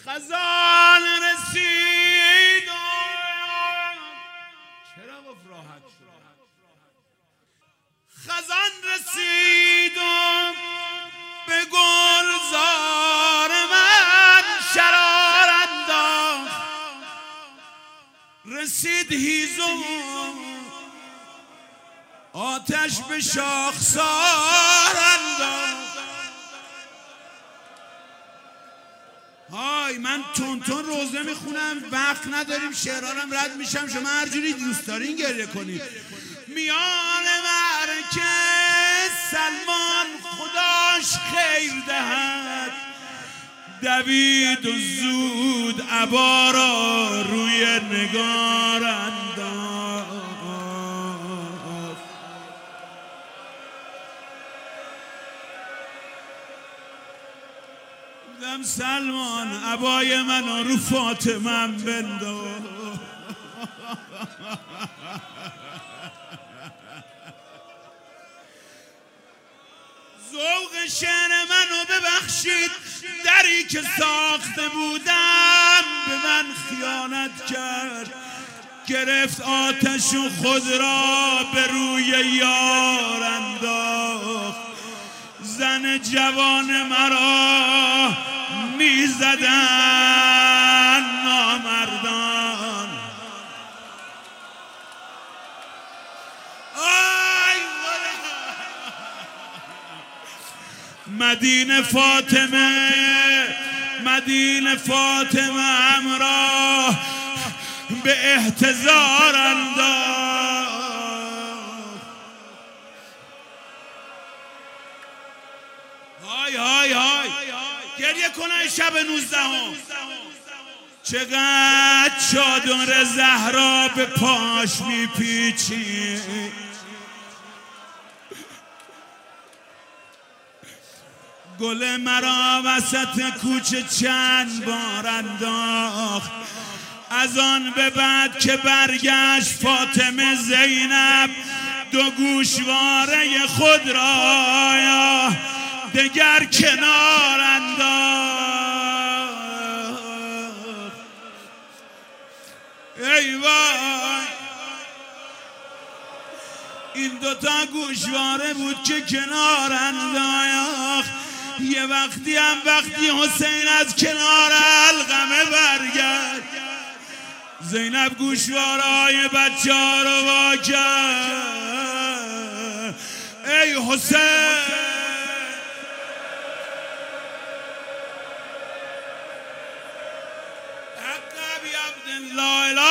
خزان رسید چرا گفت راحت شد؟ خزان رسید به گلزار من شرار انداخت، رسید هیزم آتش به شاخسار انداخت. های من تون روزه میخونم، وقت نداریم، شعرارم رد میشم، شما هر جوری دوست دارین گریه کنید. میان مرکز سلمان خداش خیر دهد، دوید و زود عبا را روی نگار انداخت. بودم سلمان عبای من رو فاطمه بنداخت. ذوق شعر منو ببخشید، دری که ساخته بودم به من خیانت کرد، گرفت آتش و خود را به روی یار انداخت. زن جوان مرا میزدن نامردان، مدینه فاطمه همراه به احتضار انداخت. های گریه کنه شب 19 چقدر چادر زهرا به پاش میپیچی، گل مرا وسط کوچه چند بار انداخت. از آن به بعد که برگشت فاطمه زینب دو گوشواره خود را دگر کنار انداخت. ای وای این دوتا گوشواره بود که کنار انداخت. یه وقتی حسین از کنار علقمه برگشت، زینب گوشوارای بچه ها رو وا کرد. ای حسین حق ابی عبدالله